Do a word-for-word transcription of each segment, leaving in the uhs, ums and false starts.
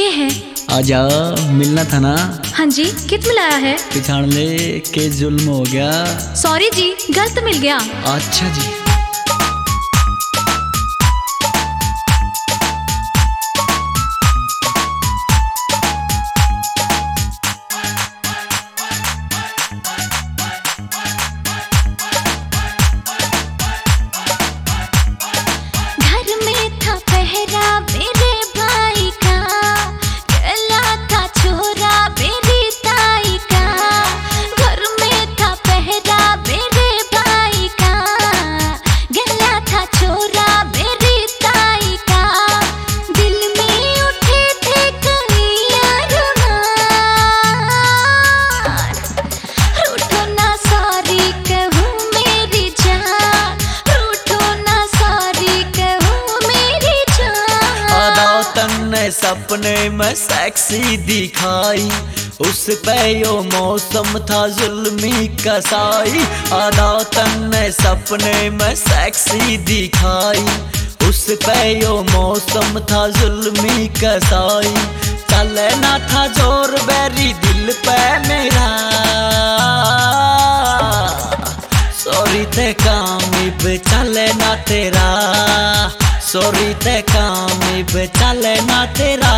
हैं? आजा, मिलना था ना। हाँ जी, कित मिलाया है? पिछाड़ ले के जुल्म हो गया। सॉरी जी, गलत मिल गया। अच्छा जी। सपने में सेक्सी दिखाई, उस पे यो मौसम था जुल्मी कसाई। आधा तन ने सपने में सेक्सी दिखाई, उस पे यो मौसम था जुल्मी कसाई। चले ना था जोर बैरी दिल पे मेरा, सॉरी ते कामिब चले ना तेरा, सॉरी ते कामिब चले ना तेरा।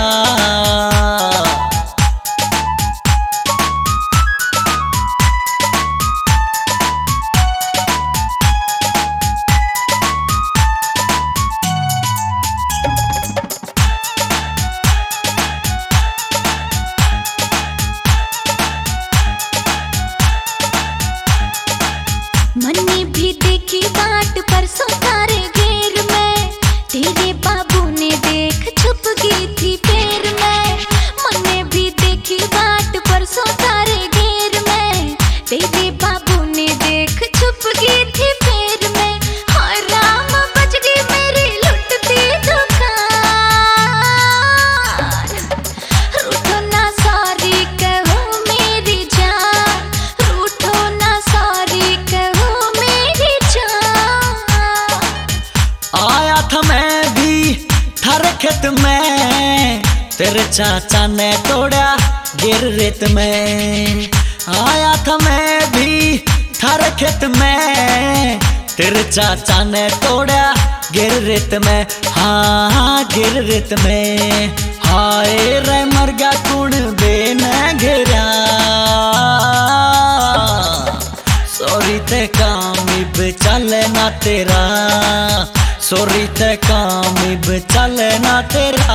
मन्ने भी देखी बाट परसों तारे घेर में, तेरे बाबू ने देख छुप गई थी पैर में। मन्ने भी देखी बाट परसों तारे घेर में, तेरे बाबू ने देख छुप गई थी पैर में। हाय राम बच गई मेरी लुटती दुकान, रूठो ना सॉरी कहो मेरी जान, रूठो ना सॉरी कहो मेरी जान। आया था मैं भी थारे खेत में, तेरे चाचा ने तोड़ा गिर रेत में। आया था मैं भी थारे खेत में, तेरे चाचा ने तोड़ा गिर रेत में। हाँ हाँ गिर रेत में। हाय रे मर गया कुण बेन घेरा, सॉरी ते कामिब चले ना तेरा, सॉरी ते कामिब चले ना तेरा।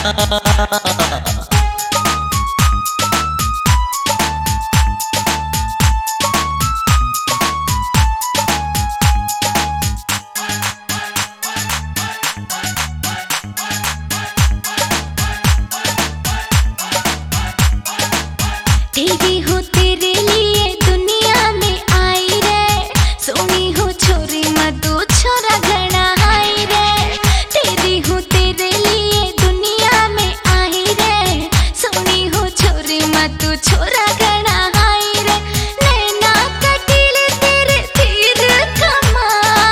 तेरी हो तेरे लिए दुनिया में आई रे, सोनी हो छोरी मधु छोरा घना हाई रे। तेरी हो तेरे लिए दुनिया में आई रे, सोनी हो छोरी मधु छोरा घना हाई रे। नैना कटील तेरे तीर कमान,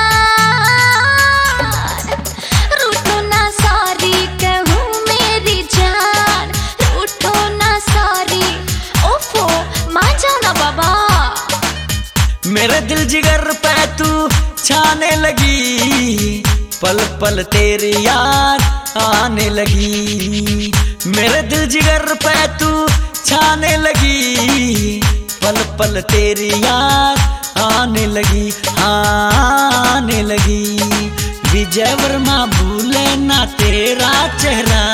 रूठो ना सॉरी कहूँ मेरी जान, रूठो ना सॉरी। ओफो मान जाओ ना बाबा। मेरे दिल जिगर पे तू छाने लगी, पल पल तेरी याद आने लगी। मेरे दिल जिगर पे तू छाने लगी, पल पल तेरी याद आने लगी। हाँ आने लगी। विजय वर्मा भूले ना तेरा चेहरा,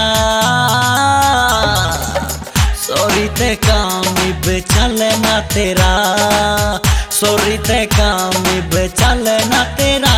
सॉरी ते कामिब चले ना तेरा, सॉरी ते कामिब चले ना तेरा।